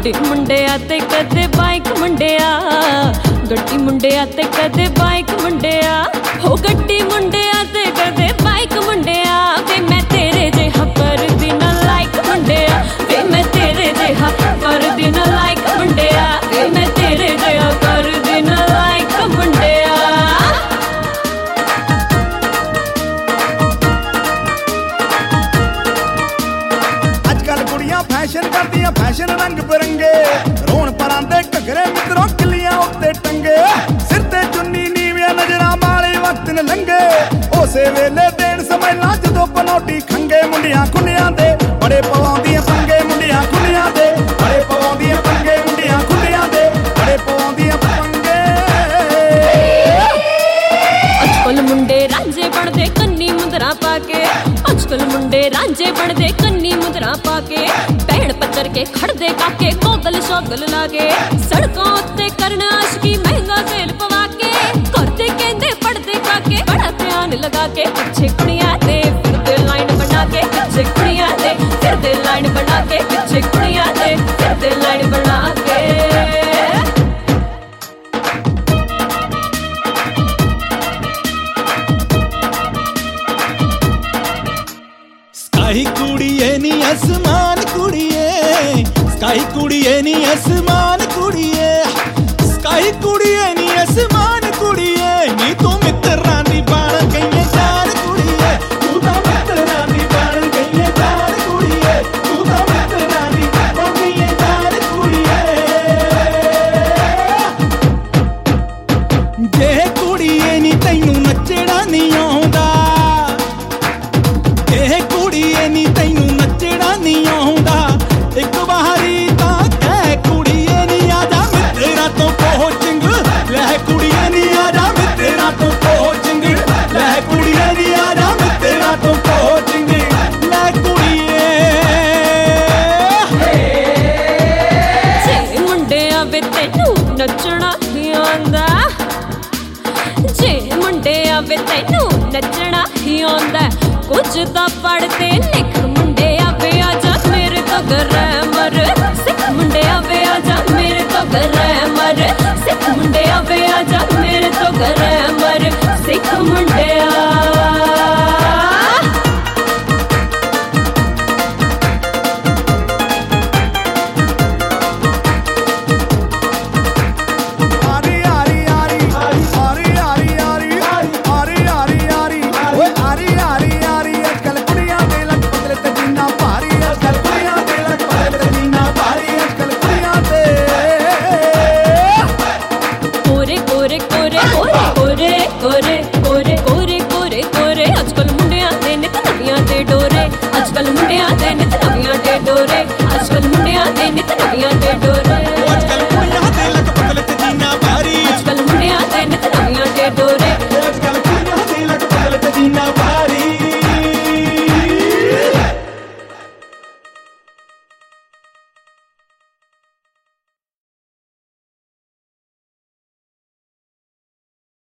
ਗੱਡੀ ਮੁੰਡਿਆ ਤੇ ਕਦੇ ਬਾਈਕ ਮੁੰਡਿਆ, ਗੱਡੀ ਮੁੰਡਿਆ ਤੇ ਕਦੇ ਬਾਈਕ ਮੁੰਡਿਆ, ਹੋ ਗੱਡੀ ਮੁੰਡਿਆ ਤੇ ਕਦੇ ਬਾਈਕ ਮੁੰਡਿਆ। ਵੇ ਮੈਂ ਤੇਰੇ ਜਿਹਾ ਕਰਦੀ ਨਾ ਲਾਈਕ ਮੁੰਡਿਆ, ਵੇ ਮੈਂ ਤੇਰੇ ਜਿਹਾ ਕਰਦੀ ਨਾ ਲਾਈਕ ਮੁੰਡਿਆ, ਵੇ ਮੈਂ ਤੇਰੇ ਜਿਹਾ ਕਰਦੀ ਨਾ ਲਾਈਕ ਮੁੰਡਿਆ। फैशन करदियां फैशन रंग बिरंगे, रोण परांदे घगरे मित्रों किलियां उत्ते टंगे, सिर ते चुन्नी नीवियां नजरां वाले वक्त न लंघे, उसे वेले देण समझना जदों पनौटी खंगे। मुंडियां खुलियां दे बड़े पवाउंदियां पंगे, मुंडियां खुलियां दे बड़े पवाउंदियां पंगे, मुंडियां खुलियां दे बड़े पवाउंदियां पंगे। अजकल मुंडे रांझे बनदे कन्नी मुंदरा पाके, अजकल मुंडे रांझे बनदे कन्नी मुंदरा पाके, भैण पत्थर के खड़दे काके गोगल शोगल लागे, सड़कों उत्ते करना आशकी महंगा तेल पवा के, करदे कहंदे पढ़दे काके बड़ा ध्यान लगा के, पीछे कुड़ियां दे फिरदे लाइन बना के, पीछे कुड़ियां दे फिरदे लाइन बना के, पीछे कुड़ियां दे फिरदे लाइन बना के। स्काई कुड़िए नी आसमान कुड़िए, स्काई कुड़िए नी आसमान कुड़िए, स्काई कुड़िए नी आसमान कुड़िए, नी तू मित्तरां दी बन गई जान कुड़िए, तू तां मित्तरां दी बन गई जान कुड़िए, तू तां मित्तरां दी बन गई जान कुड़िए। जे कुड़िए नी तैनू नचड़ा नहीं आउंदा, जे कुड़िए नी तैनू नचड़ा नहीं आउंदा, एक वारी तां कह कुड़िए नी आजा मित्तरां तो कोचिंग लै, कुड़िए नी आजा मित्तरां तो कोचिंग लै, कुड़िए नी आजा मित्तरां तो कोचिंग लै कुड़िए। जे मुंडिया वे तैनू नचना ही आंदा, जे मुंडिया वे तैनू नचना ही आंदा, कुछ तां पढ़दे लिख मुंडिया वे आजा मेरे तो ग्रामर सिख, मुंडिया वे आजा मेरे तो ग्रामर सिख, मुंडिया वे आजा मेरे तो ग्रामर सिख मुंडिया। अजकल मुंडियां दे नित नवियां दे डोरे, अजकल मुंडियां दे नित नवियां दे डोरे, अजकल मुंडियां दे नित नवियां दे डोरे।